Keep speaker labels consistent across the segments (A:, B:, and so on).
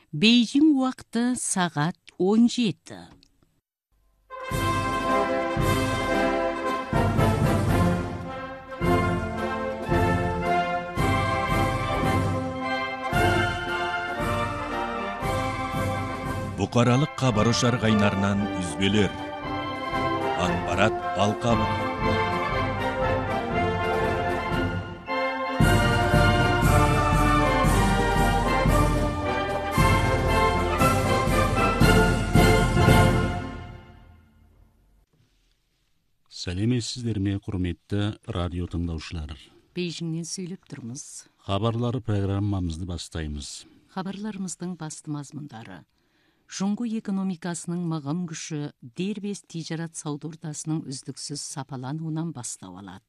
A: Бейжің уақыты сағат 17.
B: Бұқаралық хабар ошар кайнарынан үзбөлөр. Акпарат алкабы.
C: Сәлеметсіздерме, құрметті радио тыңдаушылар.
A: Бейжіңнен сөйлеп тұрмыз.
C: Хабарлары программамызды бастаймыз.
A: Хабарларымыздың басты мазмұндары. Жұңғы экономикасының мығым күші дербес тижарат сауда ортасының үздіксіз сапалануынан бастау алады.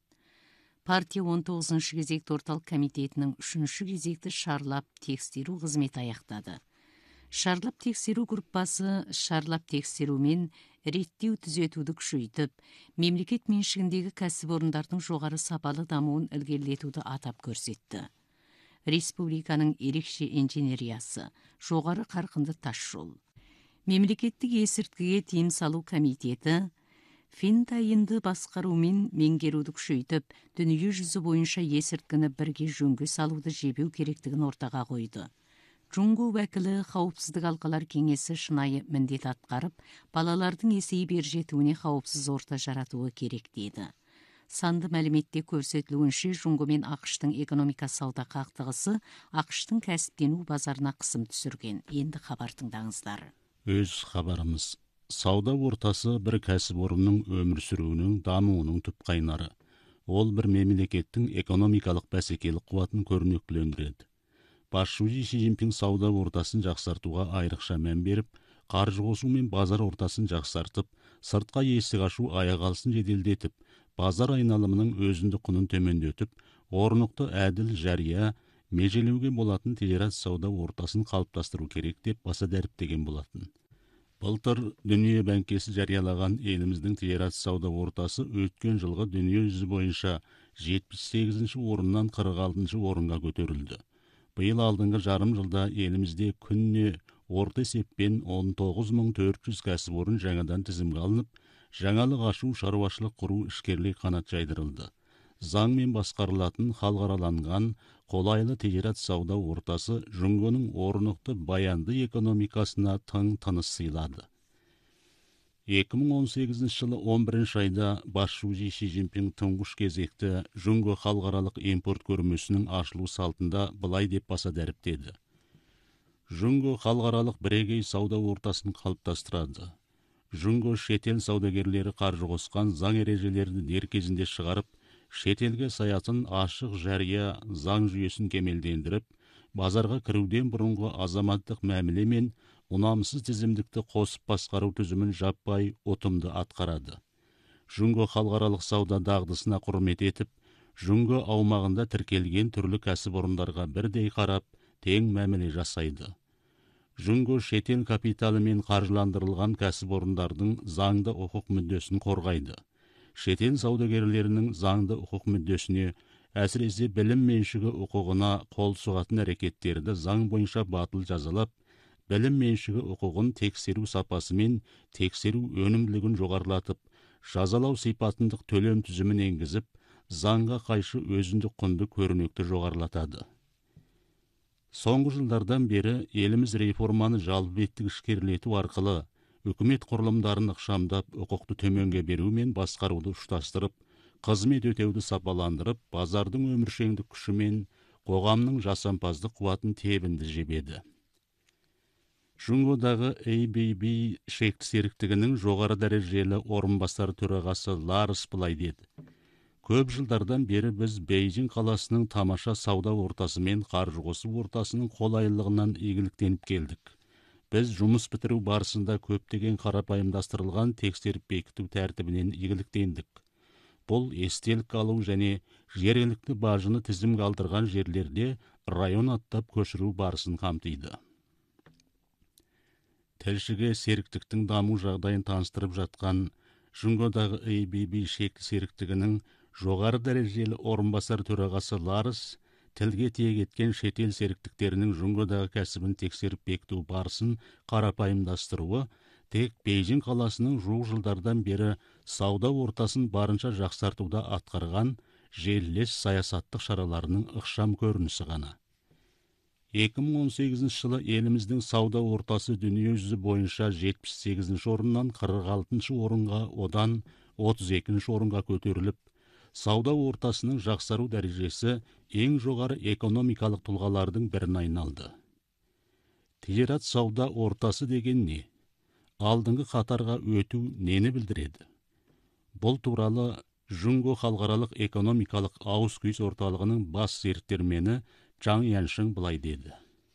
A: Партия 19-шы кезекті орталық комитетінің 3-ші кезекті шарлап тексеру қызметі аяқтады. Шарлап тексеру группасы шарлап тексерумен реттеу түзетуді күшейтіп, мемлекет меншігіндегі кәсіпорындардың жоғары сапалы дамуын ілгерілетуді атап көрсетті. Республиканың ерекше инженериясы, жоғары қарқынды тасжол. Мемлекеттік есірткіге тыйым салу комитеті фентайнды басқарумен меңгеруді күшейтіп, дүние жүзі бойынша есірткіні бірге жөнге салуды жебеу керектігін ортаға қойды. Жұңғы уәкілі қауіпсіздік алқалар кеңесі шынайы міндет атқарып, балалардың есейіп ержетуіне қауіпсіз орта жаратуы керек дейді. Санды мәліметте көрсетілуінше Жұңғы мен ақштың экономика сауда қақтығысы ақштың кәсіптену базарына қысым түсірген. Енді хабар тыңдаңыздар.
C: Өз хабарымыз. Сауда ортасы бір кәсіпорынның өмір сүруінің дамуының түп қайнары. Ол бір мемлекеттің экономикалық бәсекелік қуатын көрнектілендіреді. Басшысы Си Цзиньпин сауда ортасын жақсартуға айрықша мән беріп, қаржы қосу мен базар ортасын жақсартып, сыртқа есік ашу аяқ алысын жеделдетіп, базар айналымының өзіндік құнын төмендетіп, орнықты әділ жария, межелеуге болатын тижарат сауда ортасын қалыптастыру керек деп баса дәріптеген болатын. Былтыр Дүние бәңкесі жариялаған еліміздің тижарат сауда ортасы өткен жылғы дүние жүзі бойынша 78-ші орыннан 46-ші орынға көтерілді. Биыл алдыңғы жарым жылда елімізде күнне орта есеппен 19.400 кәсіпорын жаңадан тізімге алынып, жаңалық ашу, шаруашылық құру ішкерлік қанат жайдырылды. Заңмен басқарылатын халықараланған қолайлы тижарат сауда ортасы Жұңғының орнықты баянды экономикасына тың тыныс сыйлады. 2018 жылы 11 айда басшысы Си Цзиньпин тұңғыш кезекті Жұңғы халықаралық импорт көрмесінің ашылу салтында былай деп баса дәріптеді. Жұңғы халықаралық бірегей сауда ортасын қалыптастырады. Жұңғы шетел саудагерлері қаржы қосқан заң ережелерді дер кезінде шығарып, шетелге саятын ашық жария заң жүйесін кемелдендіріп, базарға кіруден бұрынғы азаматтық мәміле мен ұнамсыз тізімдікті қосып басқару түзімін жаппай ұтымды атқарады. Жұңғы халықаралық сауда дағдысына құрмет етіп, Жұңғы аумағында тіркелген түрлі кәсіпорындарға бірдей қарап, тең мәміле жасайды. Жұңғы шетел капиталымен қаржыландырылған кәсіпорындардың заңды құқық мүддесін қорғайды. Шетел саудагерлерінің заңды құқық мүддесіне, әсіресе білім меншігі құқығына қол соғатын әрекеттерді заң бойынша батыл жазалап, білім меншігі құқығын тексеру сапасы мен тексеру өнімділігін жоғарылатып, жазалау сипатындық төлем түзімін енгізіп, заңға қайшы өзіндік құнды көрнекті жоғарылатады. Соңғы жылдардан бері еліміз реформаны жалпыбеттік ішкерлету арқылы үкімет құрылымдарын ықшамдап, құқықты төменге беру мен басқаруды ұштастырып, қызмет өтеуді сапаландырып, базардың өміршеңдік күші мен қоғамның жасампаздық қуатын тебінді жебеді. Жұңғыдағы ABB шекті серіктігінің жоғары дәрежелі орынбасар төрағасы Ларс былай деді. Көп жылдардан бері біз Бейжің қаласының тамаша сауда ортасы мен қаржы қосу ортасының қолайлылығынан игіліктеніп келдік. Біз жұмыс бітіру барысында көптеген қарапайымдастырылған тексеріп бекіту тәртібінен игіліктендік. Бұл естелік алу және жергілікті бажыны тізімге алдырған жерлерде район аттап көшіру барысын қамтиды. Тілшіге серіктіктің даму жағдайын таныстырып жатқан Жұңғыдағы ABB шекті серіктігінің жоғары дәрежелі орынбасар төрағасы Ларс тілге тиек еткен шетел серіктіктерінің Жұңғодағы кәсібін тексеріп бекіту барысын қарапайымдастыруы тек Бейжің қаласының жуық жылдардан бері сауда ортасын барынша жақсартуда атқарған желілес саясаттық шараларының ықшам көрінісі ғана. 2018 жылы еліміздің сауда ортасы дүниежүзі бойынша 78 орыннан 46 орынға, одан 32 орынға көтеріліп, сауда ортасының жақсару дәрежесі ең жоғары экономикалық тұлғалардың біріне айналды. Тижарат сауда ортасы деген не? Алдыңғы қатарға өту нені білдіреді? Бұл туралы Жұңго халықаралық экономикалық ауыз күйіс орталығының бас серіктері Чаң Яншың былай деді.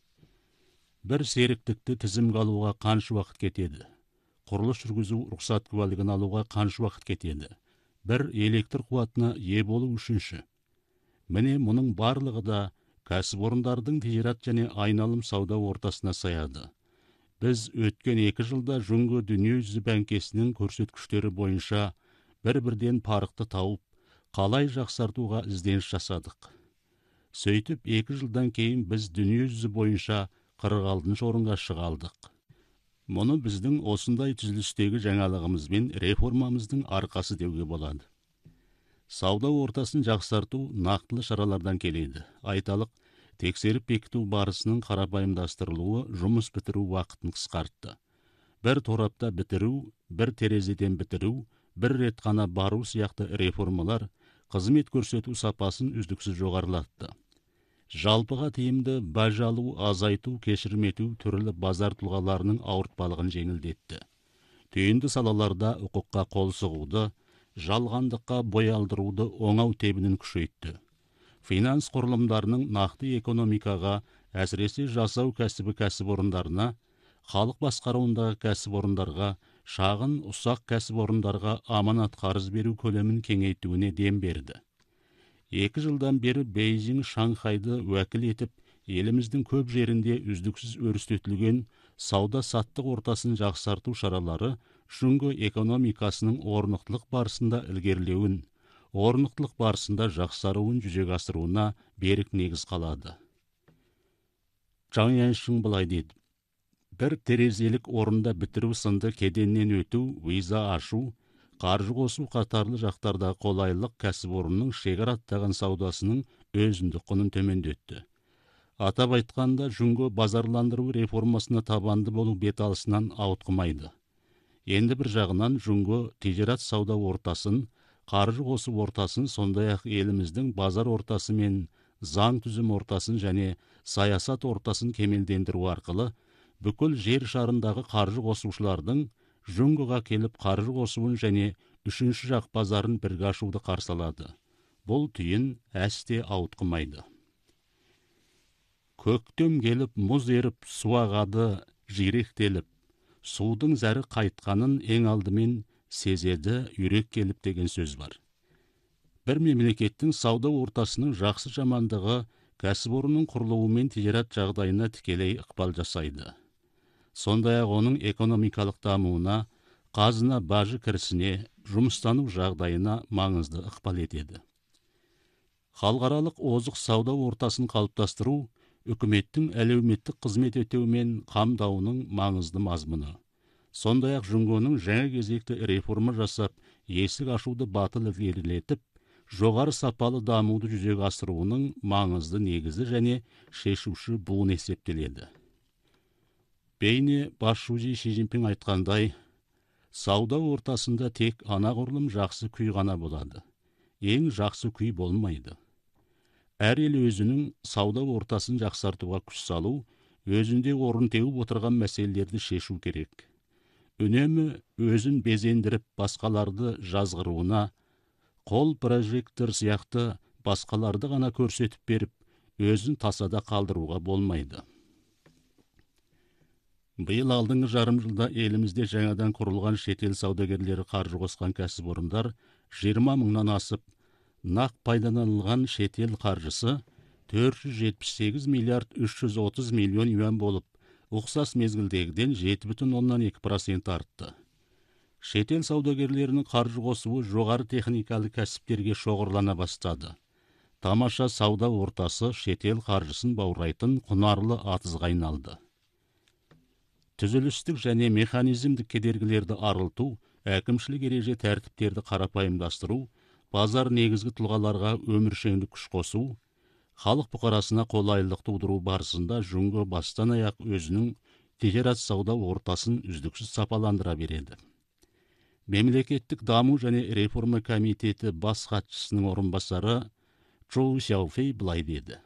C: Бір серіктікті тізімге алуға қанша уақыт кетеді? Құрылыс жүргізу рұқсат куәлігін алуға қанша уақыт кетеді? Бір электр қуатына ие болу үшінші. Міне мұның барлығы да кәсіпорындардың тижарат және айналым сауда ортасына саяды. Біз өткен 2 жылда Жұңго дүниежүзі бәңкесінің көрсеткіштері бойынша бір-бірден парықты тауып, қалай жақсартуға ізденіс жасадық. Сөйтіп 2 жылдан кейін біз дүниежүзі бойынша 46 орынға шығалдық. Мұны біздің осындай түзілістегі жаңалығымыз бен реформамыздың арқасы деуге болады. Сауда ортасын жақсарту нақтылы шаралардан келеді. Айталық, тексеріп бекіту барысының қарапайымдастырылуы жұмыс бітіру уақытын қысқартты. Бір торапта бітіру, бір терезеден бітіру, бір рет қана бару сияқты реформалар қызмет көрсету сапасын үздіксіз жоғарылатты. Жалпыға тиімді баж алу, азайту, кешірім ету түрлі базар тұлғаларының ауыртпалығын жеңілдетті. Түйінді салаларда құқыққа қол сұғуды, жалғандыққа бой алдыруды оңау тебінін күшейтті. Финанс құрылымдарының нақты экономикаға, әсіресе жасау кәсібі кәсіпорындарына, халық басқаруындағы кәсіпорындарға, шағын ұсақ кәсіпорындарға аманат қарыз беру көлемін кеңейтуіне дем берді. 2 жылдан бері Бейжің Шанхайды уәкіл етіп, еліміздің көп жерінде үздіксіз өрістетілген сауда-саттық ортасын жақсарту шаралары Жұңго экономикасының орнықтылық барысында ілгерілеуін, орнықтылық барысында жақсаруын жүзеге асыруына берік негіз қалады. Чаң Яншың былай деді. Бір терезелік орында бітіру сынды кеденнен өту, виза ашу, қаржы қосу қатарлы жақтардағы қолайлық кәсіпорынның шекара аттаған саудасының өзіндік құнын төмендетті. Атап айтқанда, Жұңго базарландыру реформасына табанды болу беталысынан ауытқымайды. Енді бір жағынан Жұңго тижарат сауда ортасын, қаржы қосу ортасын, сондай-ақ еліміздің базар ортасы мен заң түзім ортасын және саясат ортасын кемелдендіру арқылы бүкіл жер шарындағы қаржы қосушылардың Жұңғоға келіп қаржы қосуын және үшінші жақ базарын бірге ашуды қарсалады. Бұл түйін әсте ауытқымайды. Көктем келіп, мұз еріп, су ағады, жиректеліп, судың зәрі қайтқанын ең алдымен сезеді үйрек келіп деген сөз бар. Бір мемлекеттің сауда ортасының жақсы жамандығы кәсіпорынның құрылуы мен тижарат жағдайына тікелей ықпал жасайды. Сондай-ақ оның экономикалық дамуына, қазына бажы кірісіне, жұмыстану жағдайына маңызды ықпал етеді. Халықаралық озық сауда ортасын қалыптастыру үкіметтің әлеуметтік қызмет ету мен қамдауының маңызды мазмұны. Сондай-ақ Жұңгоның жаңа кезекті реформа жасап, есік ашуды батыл ілгерілетіп, жоғары сапалы дамуды жүзеге асыруының маңызды негізі және шешуші буын есептеледі. Бейне басшысы Ши Цзиньпин айтқандай, сауда ортасында тек анағұрлым жақсы күй ғана болады. Ең жақсы күй болмайды. Әр ел өзінің сауда ортасын жақсартуға күш салу, өзінде орын теуіп отырған мәселелерді шешу керек. Үнемі өзін безендіріп басқаларды жазғыруына, қол прожектор сияқты басқаларды ғана көрсетіп беріп, өзін тасада қалдыруға болмайды. Биыл алдыңғы жарым жылда елімізде жаңадан құрылған шетел саудагерлері қаржы қосқан кәсіпорындар 20 мыңнан асып, нақ пайдаланылған шетел қаржысы 478 миллиард 330 миллион юан болып, ұқсас мезгілдегіден 7,2% артты. Шетел саудагерлерінің қаржы қосуы жоғары техникалы кәсіптерге шоғырлана бастады. тамаша сауда ортасы шетел қаржысын баурайтын құнарлы атызға айналды. Түзілістік және механизмдік кедергілерді арылту, әкімшілік ереже тәртіптерді қарапайымдастыру, базар негізгі тұлғаларға өміршеңдік күш қосу, халық бұқарасына қолайлылық тудыру барысында Жұңго бастан аяқ өзінің тижарат сауда ортасын үздіксіз сапаландыра береді. Мемлекеттік даму және реформа комитеті бас хатшысының орынбасары Чжоу Сяофэй былай деді: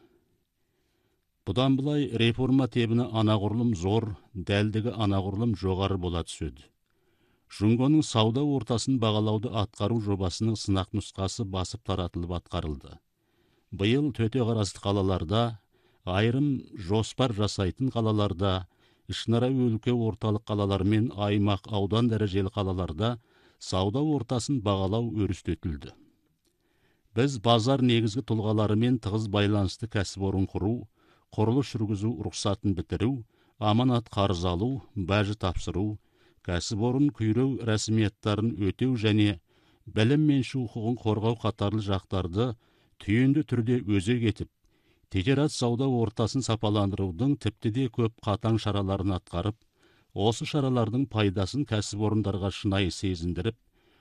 C: бұдан былай реформа тебіні анағұрлым зор, дәлдігі анағұрлым жоғары бола түседі. Жұңгоның сауда ортасын бағалауды атқару жобасының сынақ нұсқасы басып таратылып атқарылды. Биыл төтеқарасты қалаларда, айрым жоспар жасайтын қалаларда, ішінара өлке орталық қалалар мен аймақ аудан дәрежелі қалаларда сауда ортасын бағалау өрістетілді. Біз базар негізгі тұлғаларымен тығыз байланысты кәсіпорын құру, құрылыс жүргізу рұқсатын бітіру, аманат қарыз алу, бәжі тапсыру, кәсіпорын күйреу рәсімияттарын өтеу және білім мен құқығын қорғау қатарлы жақтарды түйінді түрде өзек етіп, тижарат сауда ортасын сапаландырудың тіпті де көп қатаң шараларын атқарып, осы шаралардың пайдасын кәсіпорындарға шынайы сезіндіріп,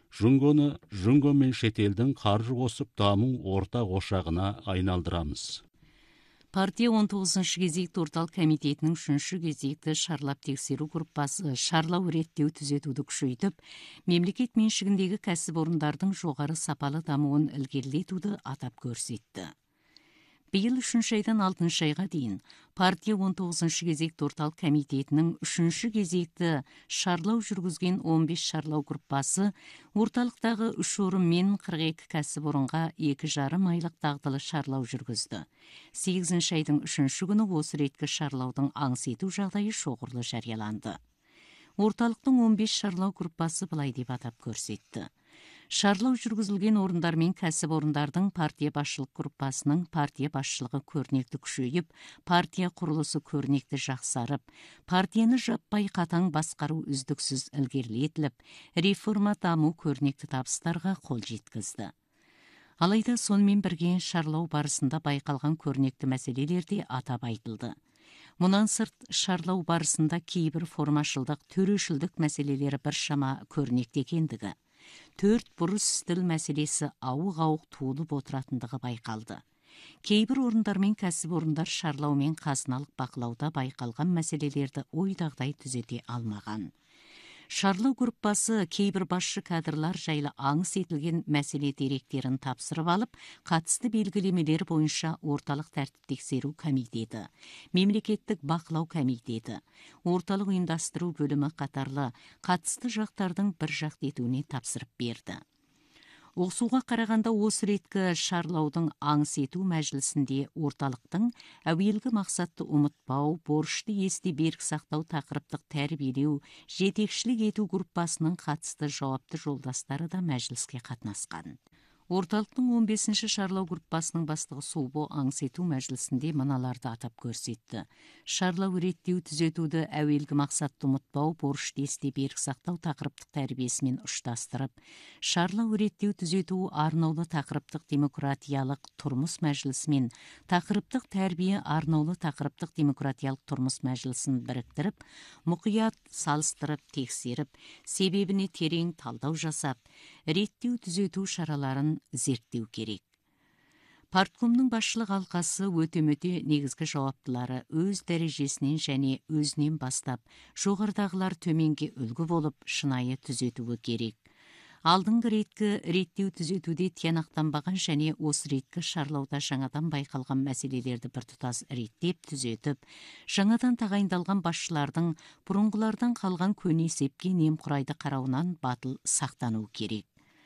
C: Жұңго мен шетелдің қаржы қосып даму ортақ ошағына айналдырамыз.
A: Партия 19-шы кезекті орталық комитетінің 3-ші кезекті шарлап тексеру группасы шарлау реттеу түзетуді күшейтіп, мемлекет меншігіндегі кәсіпорындардың жоғары сапалы дамуын ілгерілетуді атап көрсетті. Биыл 3-ші айдан 6-ші айға дейін партия 19-шы кезекті орталық комитетінің 3-ші кезекті шарлау жүргізген 15 шарлау группасы орталықтағы 3 орын мен 42 кәсіпорынға 2,5 айлық дағдылы шарлау жүргізді. 8-ші айдың 3-ші күні осы реткі шарлаудың аңсету жағдайы шоғырлы жарияланды. Орталықтың 15 шарлау группасы былай деп атап көрсетті: шарлау жүргізілген орындар мен кәсіпорындардың партия басшылық группасының партия басшылығы көрнекті күшейіп, партия құрылысы көрнекті жақсарып, партияны жаппай қатаң басқару үздіксіз ілгерілетіліп, реформа даму көрнекті табыстарға қол жеткізді. Алайда сонымен бірге шарлау барысында байқалған көрнекті мәселелер де атап айтылды. Мұнан сырт, шарлау барысында кейбір формашылдық, төрешілдік мәселелері біршама көрнекті екендігі, 4 бұрыс стіл мәселесі ауық-ауық туылып отыратындығы байқалды. Кейбір орындар мен кәсіпорындар шарлау мен қазыналық бақылауда байқалған мәселелерді ойдағыдай түзете алмаған. Шарлау группасы кейбір басшы кадрлар жайлы аңыс етілген мәселе деректерін тапсырып алып, қатысты белгілемелер бойынша орталық тәртіп тексеру комитеті, мемлекеттік бақылау комитеті, орталық ұйымдастыру бөлімі қатарлы қатысты жақтардың бір жақты етуіне тапсырып берді. Оқсуға қарағанда осы реткі шарлаудың аңыс ету мәжілісінде орталықтың әуелгі мақсатты ұмытпау, борышты есте берік сақтау тақырыптық тәрбиелеу, жетекшілік ету группасының қатысты жауапты жолдастары да мәжіліске қатынасқан. Орталықтың 15-ші шарлау группасының бастығы Субо аңыс ету мәжілісінде мыналарды атап көрсетті: шарлау реттеу түзетуді әуелгі мақсатты ұмытпау, борышты есте берік сақтау тақырыптық тәрбиесімен ұштастырып, шарлау реттеу түзету арнаулы тақырыптық демократиялық тұрмыс мәжілісімен тақырыптық тәрбие арнаулы тақырыптық демократиялық тұрмыс мәжілісін біріктіріп, мұқият салыстырып тексеріп, себебіне терең талдау жасап, реттеу түзету шараларын зерттеу керек. Парткомның басшылық алқасы өте-мөте негізгі жауаптылары өз дәрежесінен және өзінен бастап, жоғарыдағылар төменге үлгі болып, шынайы түзетуі керек. Алдыңғы реткі реттеу түзетуде тиянақтанбаған және осы реткі шарлауда жаңадан байқалған мәселелерді біртұтас реттеп түзетіп, жаңадан тағайындалған басшылардың бұрынғылардан қалған көне есепке немқұрайды қарауынан батыл сақтану керек.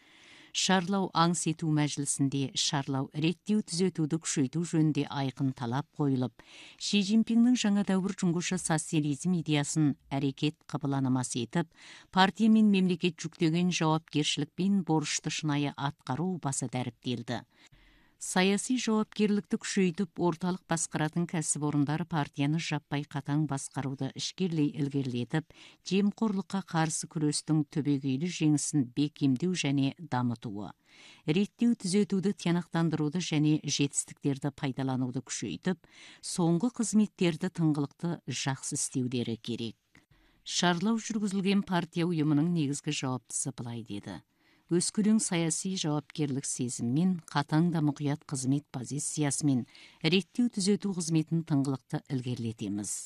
A: Шарлау аңыс ету мәжілісінде шарлау реттеу түзетуді күшейту жөнінде айқын талап қойылып, Ши Цзиньпиннің жаңа дәуір жұңғышы социализм идеясын әрекет қабыланамас етіп, партия мен мемлекет жүктеген жауапкершілік пен борышты шынайы атқару баса дәріптелді. Саяси жауапкерлікті күшейтіп, орталық басқаратын кәсіпорындары партияны жаппай қатаң басқаруды ішкерлей ілгерілетіп, жемқорлыққа қарсы күрестің түбегейлі жеңісін бекемдеу және дамытуы. Реттеу түзетуді тиянақтандыруды және жетістіктерді пайдалануды күшейтіп, соңғы қызметтерді тыңғылықты жақсы істеулері керек. Шарлау жүргізілген партия ұйымының негізгі жауаптысы былай деді: өскелең саяси жауапкерлік сезіммен, қатаң да мұқият қызмет позициясымен реттеу түзету қызметін тыңғылықты ілгерілетеміз.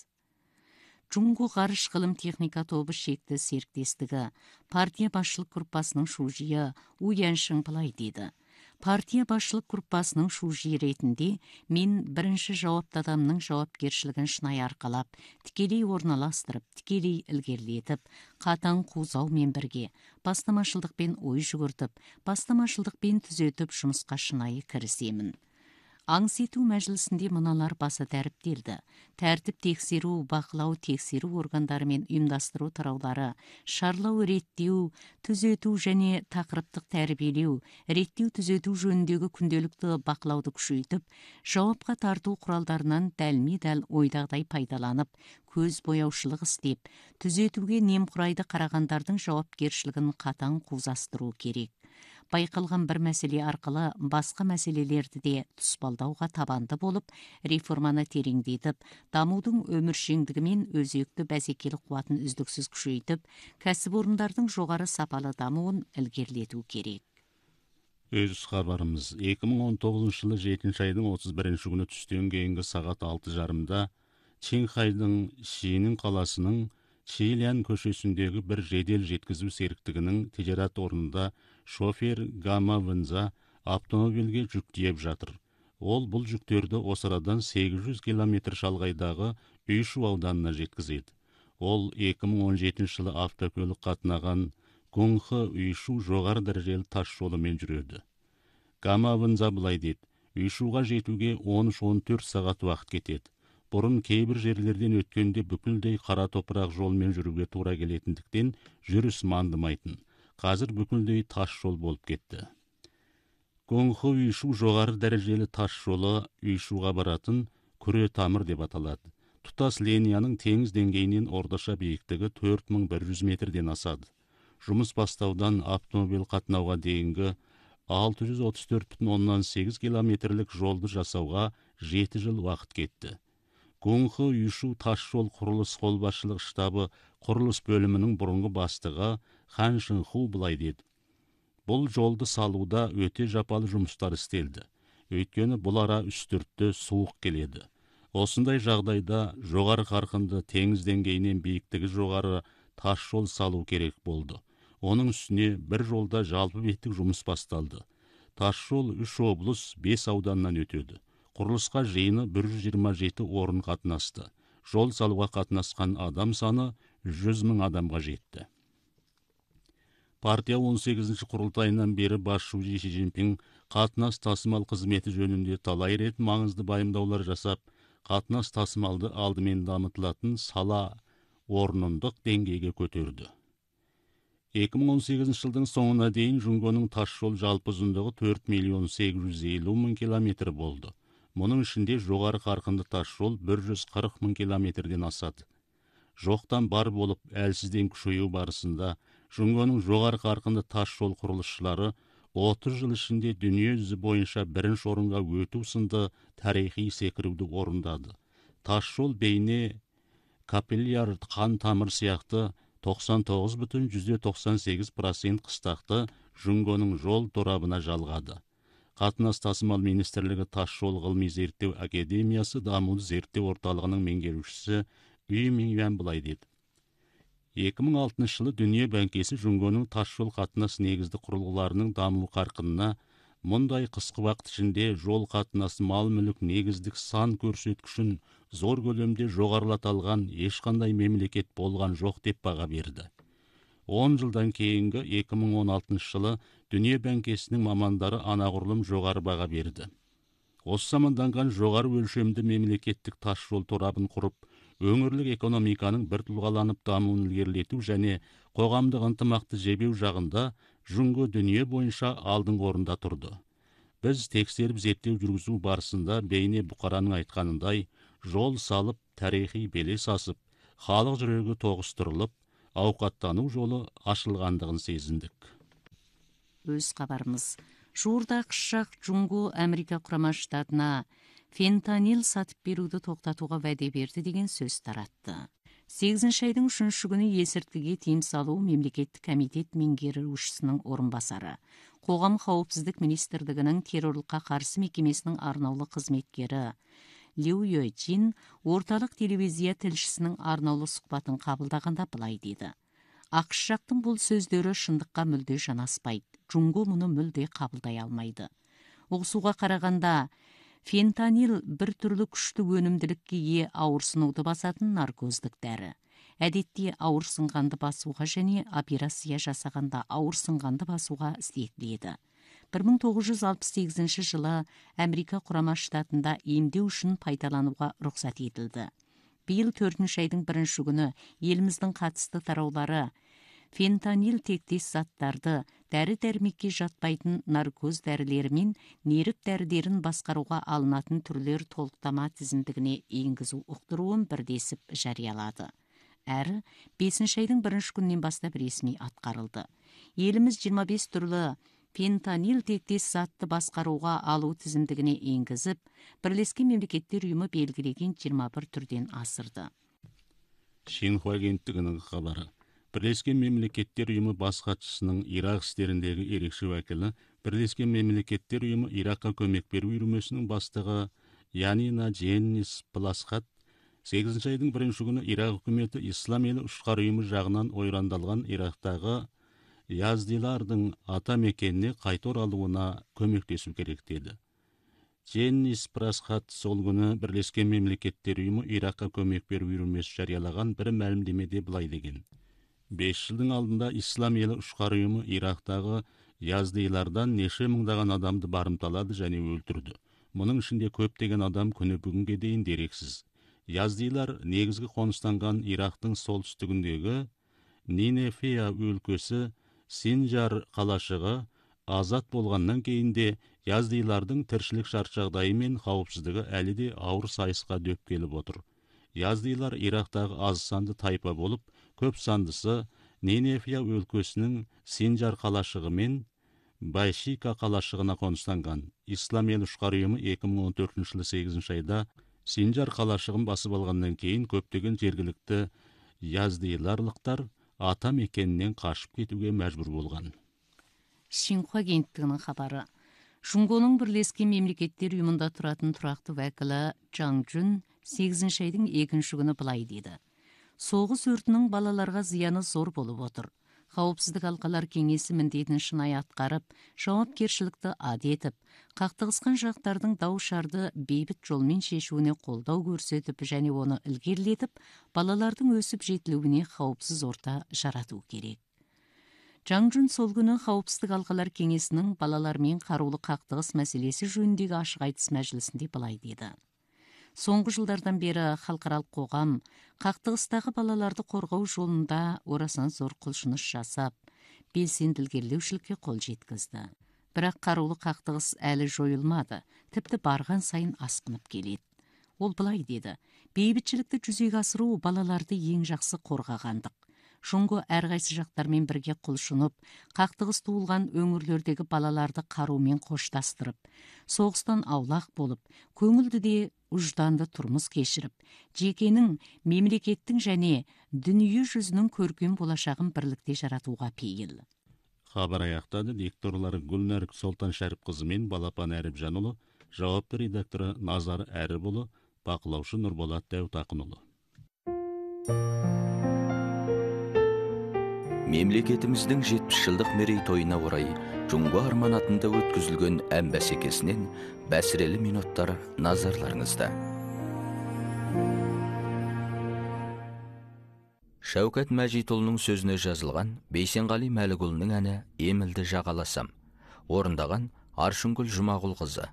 A: Джунго ғарыш ғылым техника тобы шекті серіктестігі партия басшылық группасының шужиы У Яншың былай деді: партия басшылық группасының шужиы ретінде мен бірінші жауапты адамның жауапкершілігін шынайы арқалап, тікелей орналастырып, тікелей ілгерілетіп, қатаң қозаумен бірге, бастамашылдықпен ой жүгіртіп, бастамашылдықпен түзетіп жұмысқа шынайы кірісемін. Аңс ету мәжілісінде мыналар баса дәріптелді: тәртіп тексеру, бақылау тексеру органдары мен ұйымдастыру тараулары, шарлау, реттеу, түзету және тақырыптық тәрбиелеу, реттеу түзету жөніндегі күнделікті бақылауды күшейтіп, жауапқа тарту құралдарынан дәлме-дәл ойдағыдай пайдаланып, көз бояушылық істеп, түзетуге немқұрайды қарағандардың жауапкершілігін қатаң қузастыру керек. Байқалған бір мәселе арқылы басқа мәселелерді де тұспалдауға табанды болып, реформаны тереңдетіп, дамудың өміршеңдігі мен өзекті бәсекелік қуатын үздіксіз күшейтіп, кәсіпорындардың жоғары сапалы дамуын ілгерілету керек.
C: Өз хабарымыз 2019 жылы 7 айдың 31 күні түстен кейінгі сағат 6:30-да Чинхайдың Шинин қаласының Чилян көшесіндегі бір жедел жеткізу серіктігінің тижарат орнында шофер Гама Вынза автомобильге жүк тиеп жатыр. Ол бұл жүктерді осырадан 800 километр шалғайдағы Үйшу ауданына жеткізеді. Ол 2017 жылы автокөлік қатынаған Гонхы Үйшу жоғары дәрежелі тас жолымен жүреді. Гама Вынза былай дейді: Үйшуға жетуге 13-14 сағат уақыт кетеді. Бұрын кейбір жерлерден өткенде бүкілдей қара топырақ жолмен жүруге тура келетіндіктен жүріс мандымайтын. Қазір бүкілдей тас жол болып кетті. Гонхы Үйшу жоғары дәрежелі тас жолы Үйшуға баратын күре тамыр деп аталады. Тұтас линияның теңіз деңгейінен орташа биіктігі 4100 метрден асады. Жұмыс бастаудан автомобиль қатынауға дейінгі 634,8 километрлік жолды жасауға 7 жыл уақыт кетті. Гонхы Үйшу тас жол құрылыс қолбасшылық штабы құрылыс бөлімінің бұрынғы бастығы Хан Шынху былай деді: бұл жолды салуда өте жапалы жұмыстар істелді. Өйткені бұл ара үстіртті суық келеді. Осындай жағдайда жоғары қарқынды теңіз деңгейінен биіктігі жоғары тас жол салу керек болды. Оның үстіне бір жолда жалпы беттік жұмыс басталды. Тас жол 3 облыс 5 ауданнан өтеді. Құрылысқа жиыны 127 орын қатынасты. Жол салуға қатынасқан адам саны 100 мың адамға жетті. Партия 18-ші құрылтайынан бері басшы Ши Цзиньпин қатынас тасымал қызметі жөнінде талай рет маңызды байымдаулар жасап, қатынас тасымалды алдымен дамытылатын сала орнындық деңгейге көтерді. 2018 жылдың соңына дейін Жұңгоның тас жол жалпы ұзындығы 4.850.000 километр болды. Мұның ішінде жоғары қарқынды тас жол 140.000 километрден асады. Жоқтан бар болып әлсізден күшею барысында Жұңгоның жоғары қарқынды тас жол құрылысшылары 30 жыл ішінде дүние жүзі бойынша бірінші орынға өту сынды тарихи секіруді орындады. Тас жол бейне капилляр қан тамыр сияқты 99,98% қыстақты Жұңгоның жол торабына жалғады. Қатынас тасымал министрлігі тас жол ғылыми зерттеу академиясы дамуды зерттеу орталығының меңгерушісі Үй Миньюан былай деді: 2006 жылы Дүние бәңкесі Жұңгоның тас жол қатынас негізді құрылғыларының даму қарқынына мұндай қысқы уақыт ішінде жол қатынасы мал мүлік негіздік сан көрсеткішін зор көлемде жоғарылата алған ешқандай мемлекет болған жоқ деп баға берді. 10 жылдан кейінгі 2016 жылы Дүние бәңкесінің мамандары анағұрлым жоғары баға берді. Осы заманданған жоғары өлшемді мемлекеттік тас жол торабын құрып, өңірлік экономиканың бір тұлғаланып дамуын ілгерілету және қоғамдық ынтымақты жебеу жағында Жұңго дүние бойынша алдыңғы орында тұрды. Біз тексеріп зерттеу жүргізу барысында бейне бұқараның айтқанындай жол салып, тарихи белес асып, халық жүрегі тоғыстырылып, ауқаттану жолы ашылғандығын сезіндік.
A: Өз хабарымыз. Жуырда қышақ Джунгу Америка құрама штатына фентанил сатып беруді тоқтатуға вәде берді деген сөз таратты. 8 айдың 3 күні есірткіге тыйым салу мемлекеттік комитет меңгерушісінің орынбасары, қоғам қауіпсіздік министрлігінің террорлыққа қарсы мекемесінің арнаулы қызметкері Лю Йойчин орталық телевизия тілшісінің арнаулы сұхбатын қабылдағанда былай деді. Ақш жақтың бұл сөздері шындыққа мүлде жанаспайды. Джунгу мұны мүлде қабылдай алмайды. Ұғысуға қарағанда, фентанил бір түрлі күшті өнімділікке ие ауырсынуды басатын наркоздық дәрі. Әдетте ауырсынғанды басуға және операция жасағанда ауырсынғанды басуға істетіледі. 1968 жылы Америка құрама штатында емдеу үшін пайдалануға рұқсат етілді. Биыл 4 айдың 1 күні еліміздің қатысты тараулары фентанил тектес заттарды дәрі-дәрмекке жатпайтын наркоз дәрілері мен нерік дәрілерін басқаруға алынатын түрлер толықтама тізімдігіне енгізу ұқтыруын бірдесіп жариялады. Әрі 5 айдың 1 күннен бастап ресми атқарылды. Еліміз 25 түрлі фентанил тектес затты басқаруға алу тізімдігіне енгізіп, Бірлескен Мемлекеттер Ұйымы белгілеген 21 түрден асырды.
C: Шинхуа агенттігінің хабары. Бірлескен Мемлекеттер Ұйымы бас хатшысының Ирақ істеріндегі ерекше уәкілі, Бірлескен Мемлекеттер Ұйымы Ираққа көмек беру үйірмесінің бастығы Янина Дженнис Пласхат 8 айдың 1 күні Ирақ үкіметі Ислам елі ұшқар ұйымы жағынан ойрандалған Ирақтағы яздилардың ата мекеніне қайта оралуына көмектесу керек деді. Дженнис Пласхат сол күні Бірлескен Мемлекеттер Ұйымы Ираққа көмек беру үйірмесі жариялаған бір мәлімдемеде былай деген. 5 жылдың алдында Ислам елі ұшқар ұйымы Ирақтағы яздилардан неше мыңдаған адамды барымталады және өлтірді. Мұның ішінде көптеген адам күні бүгінге дейін дерексіз. Яздилар негізгі қоныстанған Ирақтың солтүстігіндегі Нинефия өлкесі Синджар қалашығы азат болғаннан кейінде яздилардың тіршілік шарт жағдайы мен қауіпсіздігі әлі де ауыр сайысқа дөп келіп отыр. Яздилар Ирақтағы аз санды тайпа болып, көп сандысы Нинефия өлкесінің Синджар қалашығы мен Байшика қалашығына қоныстанған. Ислам елі ұшқар ұйымы 2014 жылы 8 айда Синджар қалашығын басып алғаннан кейін көптеген жергілікті яздиларлықтар ата мекенінен қашып кетуге мәжбүр болған.
A: Шинхуа агенттігінің хабары. Джунгуның Бірлескен Мемлекеттер Ұйымында тұратын тұрақты уәкілі Чжан Чжун 8 айдың 2 күні былай дейді. Соғыс өртінің балаларға зияны зор болып отыр. Қауіпсіздік алқалар кеңесі міндетін шынайы атқарып, жауапкершілікті адетіп, қақтығысқан жақтардың дау-шарды бейбіт жолмен шешуіне қолдау көрсетіп және оны ілгерілетіп, балалардың өсіп жетілуіне қауіпсіз орта жарату керек. Чжан Чжун сол күні қауіпсіздік алқалар кеңесінің балалармен қарулы қақтығыс мәселесі жөніндегі ашық айтыс мәжілісінде былай деді. Соңғы жылдардан бері халықаралық қоғам қақтығыстағы балаларды қорғау жолында орасан зор құлшыныс жасап, белсенді ілгерілеушілікке қол жеткізді. Бірақ қарулы қақтығыс әлі жойылмады, тіпті барған сайын асқынып келеді. Ол былай деді: бейбітшілікті жүзеге асыру балаларды ең жақсы қорғағандық. Джунгу әрқайсы жақтармен бірге құлшынып, қақтығыс туылған өңірлердегі балаларды қарумен қоштастырып, соғыстан аулақ болып, көңілді де ұжданды тұрмыс кешіріп, жекенің, мемлекеттің және дүние жүзінің көркем болашағын бірлікте жаратуға пейіл.
C: Хабар аяқтады. Дикторлары Гүлнәр Солтан Шәріпқызы мен Балапан Әріпжанұлы, жауапты редакторы Назар Әріпұлы, бақылаушы Нұрболат Дәутақынұлы.
D: Мемлекетіміздің 70 жылдық мерейтойына орай Джунгу Арман атында өткізілген ән бәсекесінен бәсірелі минуттар назарларыңызда. Шәукәт Мәжитұлының сөзіне жазылған Бейсенғали Мәлікұлының әні «Емілді жағаласам». Орындаған Аршынгүл Жұмағұл қызы.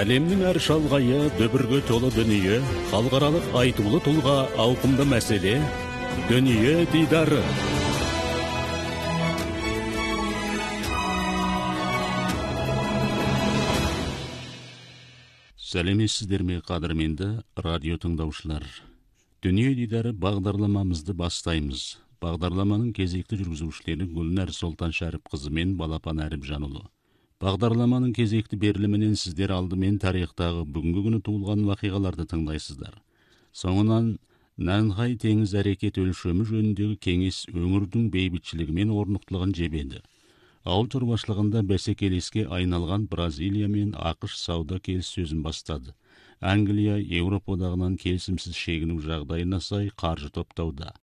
C: Әлемнің әр шалғайы дүбірге толы дүние, халықаралық айтулы тұлға ауқымды мәселе, дүние дидары. Сәлеметсіздер ме, қадірменді радио тыңдаушылар. Дүние дидары бағдарламамызды бастаймыз. Бағдарламаның кезекті жүргізушілері Гүлнәр Солтан Шәріпқызы мен Балапан Әріпжанұлы. Бағдарламаның кезекті берілімінен сіздер алдымен тарихтағы бүгінгі күні туылған вақиғаларды тыңдайсыздар. Соңынан Нанхай теңіз әрекет өлшемі жөніндегі кеңес өңірдің бейбітшілігі мен орнықтылығын жебеді. Ауыл шаруашылығында бәсекелеске айналған Бразилия мен ақш сауда келіссөзін бастады. Англия Еуропа одағынан келісімсіз шегіну жағдайына сай қаржы топтауда.